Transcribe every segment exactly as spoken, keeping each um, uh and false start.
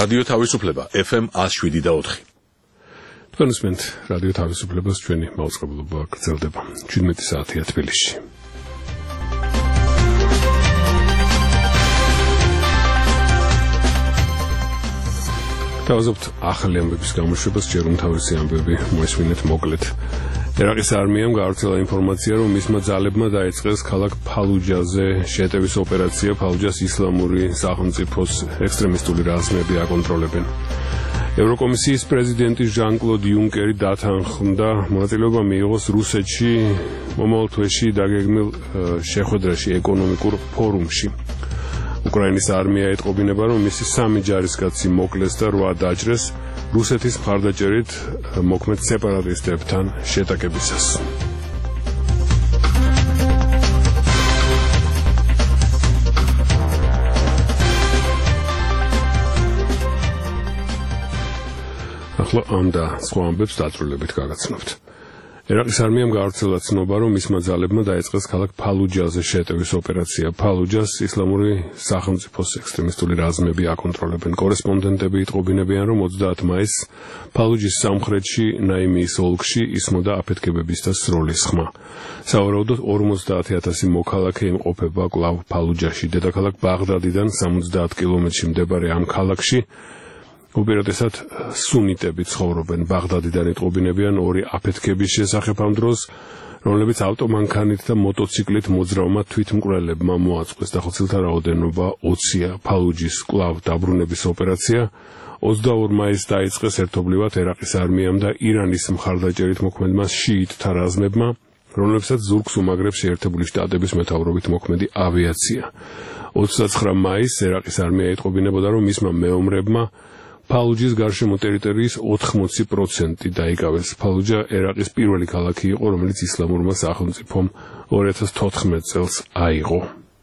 რადიო თავისუფლება F M one oh seven და four. თქვენსმენთ რადიო თავისუფლებას ჩვენი მაუწყებლობა გრძელდება seventeen საათია თბილისში. თავაზობთ ახალი ამბების გამოშვებას, ჯერ უმთავრესი ამბები მოესმინეთ მოკლედ. ერაყის არმიამ გავრცელა ინფორმაცია, რომ მისმა ძალებმა დაიწყეს ქალაქ ფალუჯაზე შეტევის ოპერაცია. ფალუჯას ისლამური სახელმწიფოს ექსტრემისტული რაზმები აკონტროლებენ. ევროკომისიის პრეზიდენტი ჟან-კლოდ იუნკერი დათანხმდა მონაწილეობა მიიღოს რუსეთში მომავალ თვეში დაგეგმილ შეხვედრაში ეკონომიკურ ფორუმში. უკრაინის არმია ეტყობინება, რომ მისი სამი ჯარისკაცი მოკლეს და რვა დაჭრეს რუსეთის მხარდაჭერით მოქმედ სეპარატისტებთან შეტაკებისას. ახლა ამ და სხვა ამბებს დაწვრილებით გაგაცნობთ. ერაყის არმიამ გავრცელა ცნობა, რომ მისმა ძალებმა დაიწყეს ქალაქ ფალუჯაზე შეტევის ოპერაცია. ფალუჯას ისლამური სახელმწიფოს ექსტრემისტული რაზმები აკონტროლებენ. კორესპონდენტები იტყობინებიან, რომ ოცდაათი მაისს ფალუჯის სამხრეთში ნაიმიის ოლქში ისმოდა აფეთქებების და სროლის ხმა. სავარაუდოდ ორმოცდაათი ათასი მოქალაქე იმყოფება კვლავ ფალუჯაში. დედაქალაქ ბაღდადიდან სამოცდაათ კილომეტრში მდებარე ამ ქალაქში უპირატესად სუნიტები ცხოვრობენ. ბაღდადიდან იტყობინებიან ორი აფეთქების შესახებ ამ დროს, რომლებიც ავტომანქანით და მოტოციკლით მოძრავმა თვითმკვლელებმა მოაწყვეს. დახოცილთა რაოდენობა ოცია. ფალუჯის კვლავ დაბრუნების ოპერაცია ოცდაორ მაისს დაიწყეს ერთობლივად ერაყის არმიამ და ირანის მხარდაჭერით მოქმედმა შიიტთა რაზმებმა, რომლებსაც ზურგს უმაგრებს შეერთებული შტატების მეთაურობით მოქმედი ავიაცია. ოცდაცხრა მაისს ერაყის არმია იტყობინებოდა, რომ მისმა მეომრებმა ფალუჯის გარშემო ტერიტორიის ოთხმოცი პროცენტი დაიკავეს. ფალუჯა ერაყის პირველი ქალაქი იყო, რომელიც ისლამურმა სახელმწიფომ ორი ათას თოთხმეტ წელს აიღო.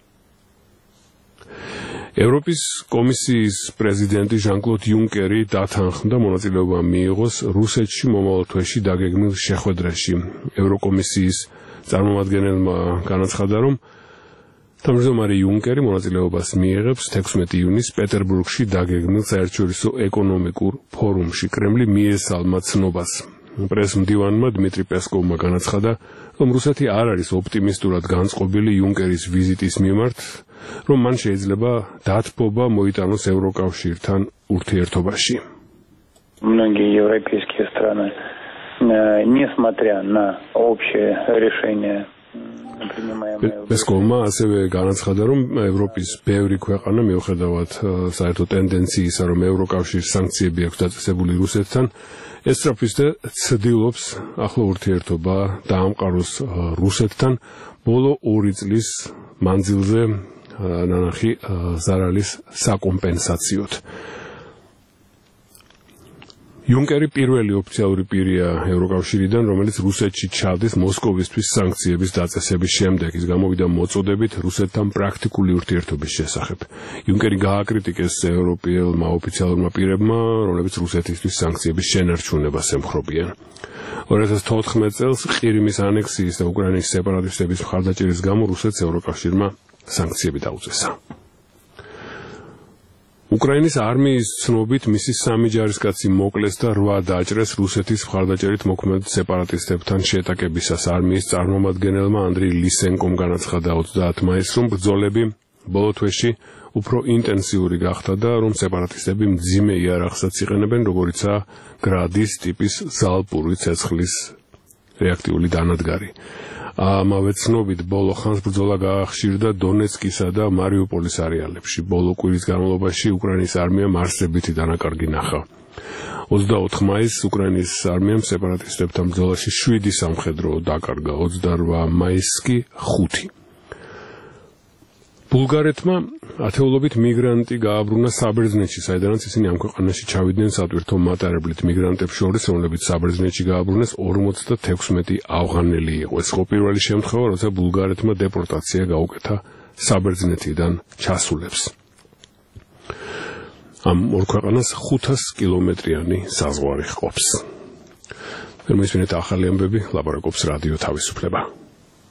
ევროპის კომისიის პრეზიდენტი ჟან-კლოდ იუნკერი დათანხმდა მონაწილეობა მიიღოს რუსეთში მომავალ თვეში დაგეგმილ შეხვედრაში. ევროკომისიის წარმომადგენელმა განაცხადა, რომ თავმჯდომარე იუნკერი მონაწილეობას მიიღებს თექვსმეტი ივნისს პეტერბურგში დაგეგმილ საერთაშორისო ეკონომიკურ ფორუმში. კრემლი მიესალმა ცნობას. პრესმდივანმა დმიტრი პესკოვმა განაცხადა, რომ რუსეთი არ არის ოპტიმისტურად განწყობილი იუნკერის ვიზიტის მიმართ, რომ მან შეიძლება დათბობა მოიტანოს ევროკავშირთან ურთიერთობაში. Многие европейские страны, несмотря на общее решение პესკოვმა ასევე განაცხადა, რომ ევროპის ბევრი ქვეყანა მიუხედავად საერთო ტენდენციისა, რომ ევროკავშირის სანქციები აქვს დაწესებული რუსეთთან, ესწრაფვის და ცდილობს ახლა ურთიერთობა დაამყაროს რუსეთთან ბოლო ორი წლის მანძილზე ნანახი ზარალის საკომპენსაციოდ. იუნკერი პირველი ოფიციალური პირია ევროკავშირიდან, რომელიც რუსეთში ჩადის მოსკოვისთვის სანქციების დაწესების შემდეგ. ის გამოვიდა მოწოდებით რუსეთთან პრაქტიკული ურთიერთობის შესახებ. იუნკერი გააკრიტიკეს ევროპელმა ოფიციალურმა პირებმა, რომლებიც რუსეთისთვის სანქციების შენარჩუნებას ემხრობიან. ორი ათას თოთხმეტ წელს ყირიმის ანექსიის და უკრაინის სეპარატისტების მხარდაჭერის გამო რუსეთს ევროკავშირმა სანქციები დაუწესა. უკრაინის არმიის ცნობით მისი სამი ჯარისკაცი მოკლეს და რვა დაჭრეს რუსეთის მხარდაჭერით მოქმედ სეპარატისტებთან შეტაკებისას. არმიის წარმომადგენელმა ანდრეი ლისენკომ განაცხადა ოცდაათი მაისს, რომ ბრძოლები ბოლო თვეში უფრო ინტენსიური გახდა და რომ სეპარატისტები მძიმე იარაღსაც იყენებენ, როგორიცაა გრადის ტიპის ზალპური ცეცხლის რეაქტიული დანადგარი. ამავე ცნობით ბოლო ხანს ბრძოლა გაახშირდა დონეცკისა და მარიუპოლის არეალებში. ბოლო კვირის განმავლობაში უკრაინის არმიამ არსებითი დანაკარგი ნახა. ოცდაოთხ მაისს უკრაინის არმიამ სეპარატისტებთან ბრძოლაში შვიდი სამხედრო დაკარგა, ოცდარვა მაისს კი ხუთი. ბულგარეთმა ათეულობით მიგრანტი გააბრუნა საბერძნეთში, საიდანაც ისინი ამ ქვეყანაში ჩავიდნენ სატვირთო მატარებლით. მიგრანტებს შორის, რომლებიც საბერძნეთში გააბრუნეს, ორმოცდათექვსმეტი ავღანელი იყო. ეს იყო პირველი შემთხვევა, როცა ბულგარეთმა დეპორტაცია გაუკეთა საბერძნეთიდან ჩასულებს. ამ ორ ქვეყანას ხუთას კილომეტრიანი საზღვარი ჰყოფს. მისმენთ ახალი ამბები, ლაპარაკობს რადიო თავისუფლება.